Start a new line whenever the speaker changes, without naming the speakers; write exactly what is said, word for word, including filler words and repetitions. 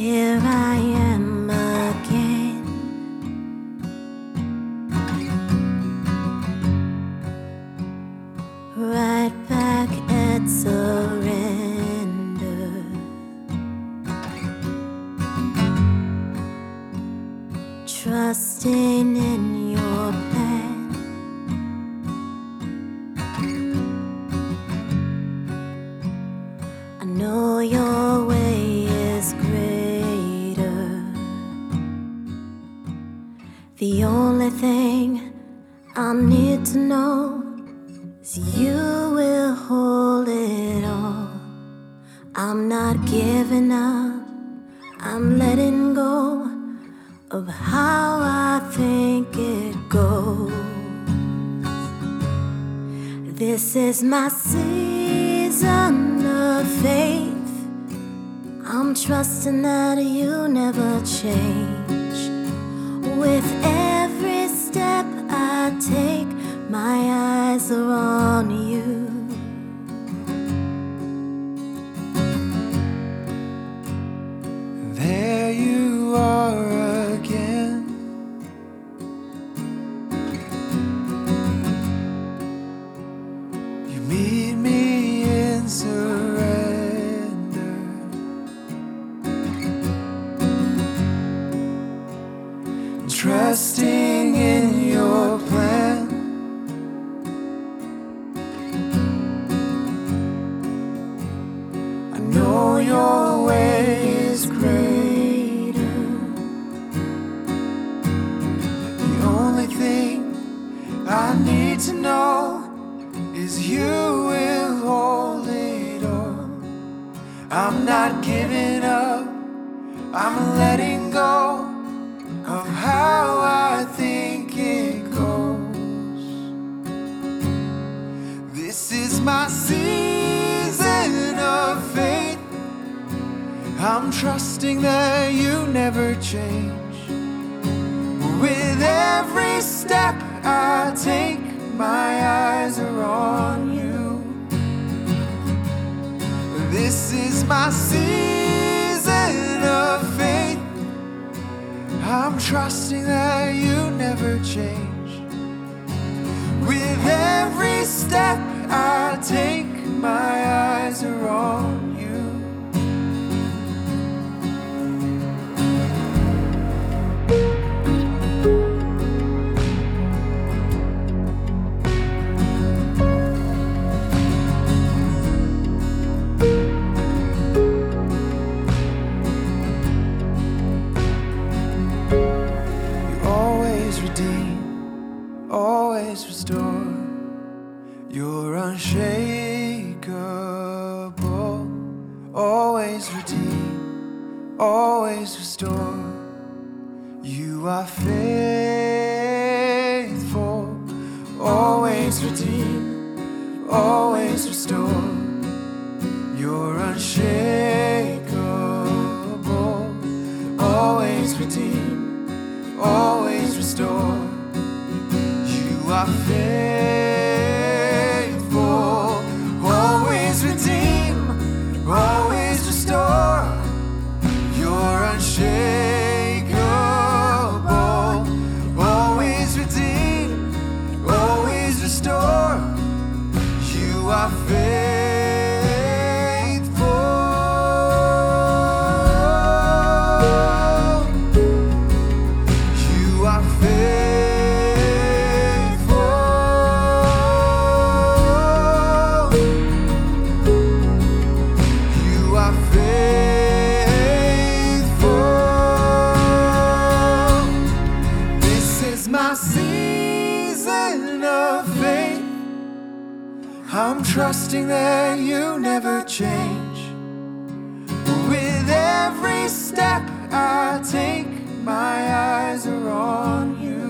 Here I am again, right back at surrender, trusting in your plan. I know your way is greater. The only thing I need to know is you will hold it all. I'm not giving up, I'm letting go of how I think it goes. This is my season of faith. I'm trusting that you never change. With every step I take, my eyes are on you.
There you are again, you meet me in surrender, trusting in your plan. I know your way is greater. The only thing I need to know is you will hold it all. I'm not giving up, I'm letting go of how I think it goes. This is my season of faith. I'm trusting that you never change. With every step I take, my eyes are on you. This is my season of faith. I'm trusting that you never change. With every step I take, my eyes are on you. Always restore. You're unshakable. Always redeem, always restore. You are faithful. Always redeem, always restore. You're unshakable. Always redeem, always restore. You are faithful, always redeem, always restore. You're unshakable, always redeem, always restore. You are faithful. You are faithful. My season of faith. I'm trusting that you never change. With every step I take, my eyes are on you.